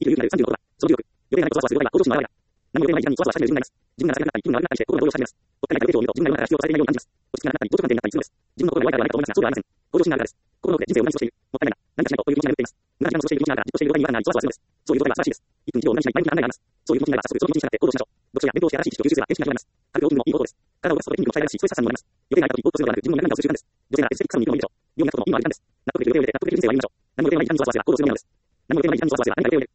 生きる勇気なる36は、その重力、予定がないとゾワゾワする場合は、行動心の表れだ。何も予定がない時間にゾワゾワしたくなる自分がいる自分がなくなったり、気分が悪くなったりして、心が動揺し始めます。おっかないから予定を見ると、自分が世の中から必要とされていないように感じます。落ち着きがなくなったり、没頭感点になったりするのです。自分の心が弱いからはないかと思いますが、そうではありません。行動心があるからです。心の奥で人生を無駄に過ごしている。もったいないな。何かしないとという気持ちが眠っています。無駄な時間を過ごしている気持ちがあるから、じっとしている状態に違和感があり、ゾワゾワするのです。そういう状態は素晴らしいです。1分1秒を無駄にしない前向きな考えがあります。そういう気持ちになれば、早速その気持ちに従って行動しましょう。読書や勉強をして新しい知識を吸収すれば、天使が広がります。軽くウォーキングもいい方法です。体を動かすことで筋肉を鍛えられるし、ストレス発散にもなります。予定がない時にぼーっとするのではなく、自分のやりたいことをする時間です。女性ならエステティックサロンに行くのもいいでしょう。病院に立つことも今はいい時間です。納得できる予定を入れて、納得できる人生を歩みましょう。何も予定がない時間にゾワゾワすれば行動するのみなのです。何も予定がない時間にゾワゾワすれば何か予定を入れる。